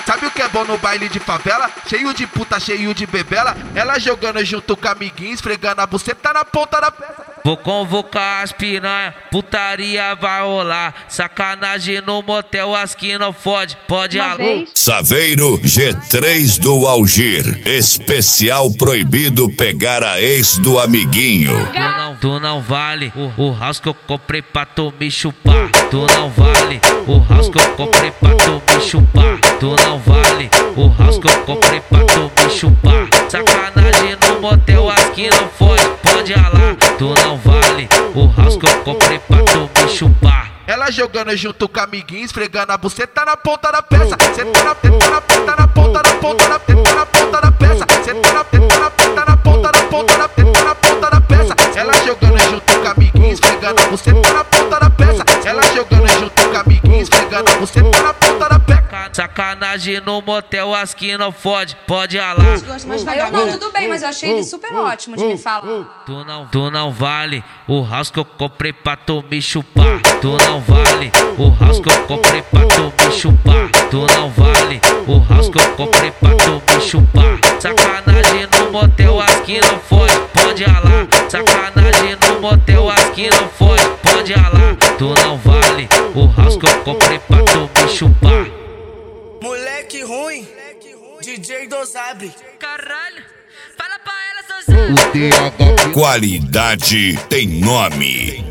Sabe o que é bom no baile de favela? Cheio de puta, cheio de bebela. Ela jogando junto com amiguinho, esfregando a buceta na ponta da peça. Vou convocar as piranha, putaria vai rolar. Sacanagem no motel, as que não fode, pode alô. Saveiro G3 do Algir. Especial proibido pegar a ex do amiguinho. Tu não vale o house que eu comprei pra tu me chupar. Tu não vale o house que eu comprei pra tu me chupar. Tu não vale o house que eu comprei pra tu me chupar. Sacanagem no motel, as que não fode, pode ralar. Tu não vale o house que eu comprei pra tu me chupar. Ela jogando junto com amiguinho, esfregando a buceta na ponta da peça. Cê tá na ponta da ponta da ponta da teta na ponta da peça. Cê tá na ponta da ponta da ponta da teta na ponta da peça. Ela jogando junto com amiguinho, esfregando a buceta na ponta da peça. Ela jogando junto com amiguinho, esfregando a buceta na ponta da peça. Sacanagem no motel, as que não fode, pode ralar. Não, tudo bem, mas eu achei ele super ótimo de me falar. Tu não vale o house que eu comprei pra tu me chupar. Tu não vale o house que eu comprei pra tu me chupar. Tu não vale o house que eu comprei pra tu me chupar. Sacanagem no motel, as que não fode, pode ralar. Sacanagem no motel, as que não fode, pode ralar. Tu não vale o house que eu comprei pra tu me chupar. Moleque ruim, DJ Dosabre. Caralho, fala pra ela, Sozão. Qualidade tem nome.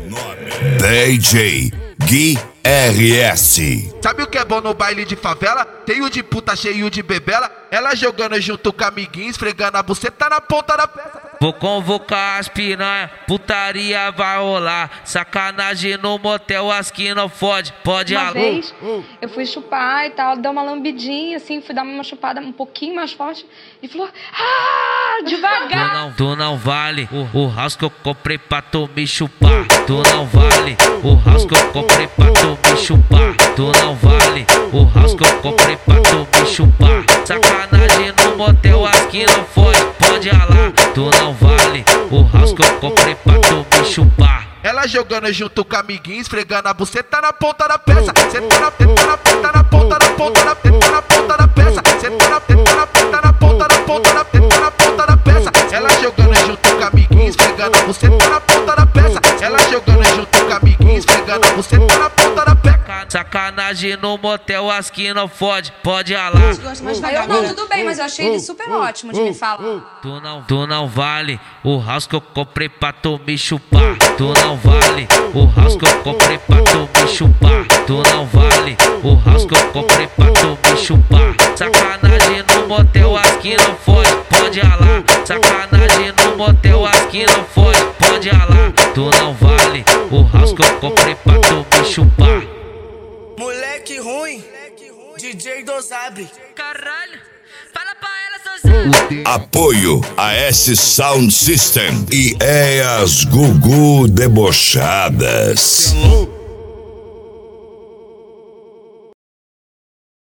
DJ Gui RS. Sabe o que é bom no baile de favela? Cheio de puta, cheio de bebela. Ela jogando junto com amiguinho, esfregando a buceta na ponta da peça. Vou convocar as piranha, putaria vai rolar. Sacanagem no motel, as que não fode, pode Uma alô. vez eu fui chupar e tal, deu uma lambidinha assim, fui dar uma chupada um pouquinho mais forte e falou: ah, devagar. Tu não vale o house que eu comprei pra tu me chupar. Tu não vale o house que eu comprei pra tu me chupar. Tu não vale o house que eu comprei pra tu me chupar. Sacanagem no motel, as que não fode, pode ralar. Tu não vale o house que eu comprei pra tu me chupar. Ela jogando junto com amiguinho, esfregando a buceta na ponta da peça. Cê tá na ponta da ponta da ponta da teta na ponta da peça. Cê tá na ponta da ponta da ponta da teta na ponta da peça. Ela jogando junto com amiguinho, esfregando a buceta na ponta da peça. Ela jogando junto com amiguinho, esfregando a buceta na ponta da peça. Sacanagem no motel, as que não fode, pode ralar. Não, tudo bem, mas eu achei ele super ótimo de me falar. Tu não vale o house que eu comprei pra tu me chupar. Tu não vale o house que eu comprei pra tu me chupar. Tu não vale o house que eu comprei pra tu me chupar. Sacanagem no motel, as que não fode, pode ralar. Sacanagem no motel, as que não fode, pode ralar. Tu não vale o house que eu comprei pra tu me chupar. Moleque ruim, DJ Dosabre. Caralho, fala pra ela, Sozão. Apoio a S Sound System e EAS Gugu Debochadas.